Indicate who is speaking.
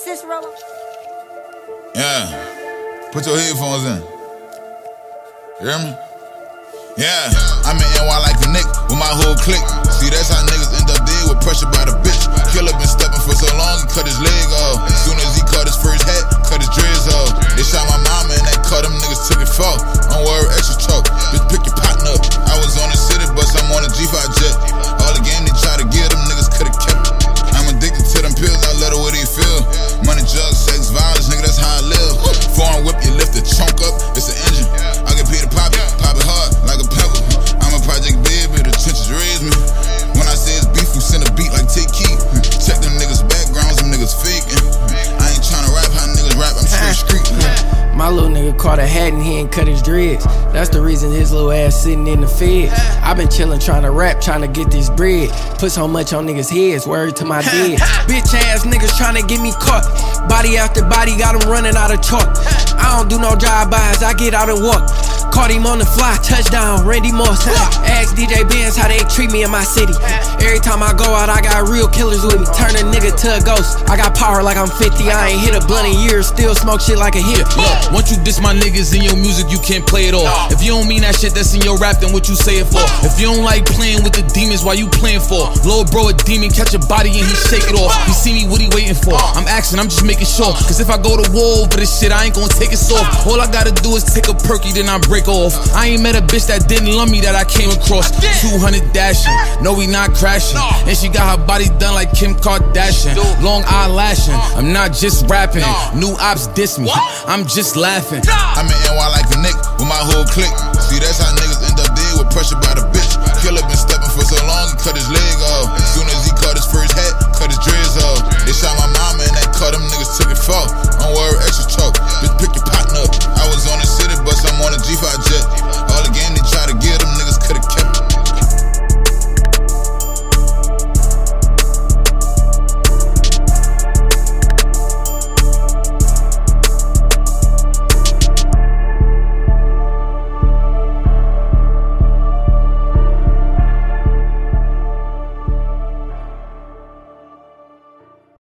Speaker 1: Cicero.
Speaker 2: Yeah. Put your headphones in. You hear me? Yeah. I'm in NY like a Nick with my whole clique. See, that's how niggas end up dead with pressure by the bitch. Killer been stepping for so long, he cut his leg off. Soon as he cut his first hat, cut his dreads off. They shot my mama and that cut them niggas took it for. Don't worry, extra talk. Bitch, pick your partner up. I was on the city bus, I'm on a G5 jet. All the game they try to give them niggas could've kept it. I'm addicted to them pills, I let her what he feel. Money, drugs, sex, violence, nigga, that's how I live. Foreign whip, you lift the trunk up, it's an engine. I get paid to pop it hard like a pebble. I'm a project baby, the trenches raised me. When I say it's beef, we send a beat like take key. Check them niggas' backgrounds, them niggas faking. I ain't tryna rap how niggas rap, I'm straight street.
Speaker 3: My little nigga caught a hat and he ain't cut his dreads. That's the reason his little ass sitting in the feds. I been chillin' tryna rap, tryna get this bread. Put so much on niggas' heads, word to my dead. Bitch ass niggas tryna get me caught. Body after body, got him running out of chalk. I don't do no drive-bys, I get out and walk. Caught him on the fly, touchdown, Randy Moss. Ask DJ Benz how they treat me in my city. Every time I go out, I got real killers with me. Turn a nigga to a ghost. I got power like I'm 50. I ain't hit a blunt in years, still smoke shit like a hit.
Speaker 4: Look, once you diss my niggas in your music, you can't play it off. If you don't mean that shit that's in your rap, then what you say it for? If you don't like playing with the demons, why you playing for? Lil' bro a demon, catch a body and he shake it off. He see me, what he waiting for? I'm asking, I'm just making sure. Cause if I go to war over this shit, I ain't gonna take it soft. All I gotta do is take a perky, then I break off. I ain't met a bitch that didn't love me that I came across. 200 dashing, no we not crashing. And she got her body done like Kim Kardashian. Long eyelashing, I'm not just rapping. New ops diss me, I'm just laughing.
Speaker 2: I'm in NY like a Nick with my whole clique. See, that's how niggas end up dead with pressure by the bitch. Killer been stepping for so long, he cut his leg off.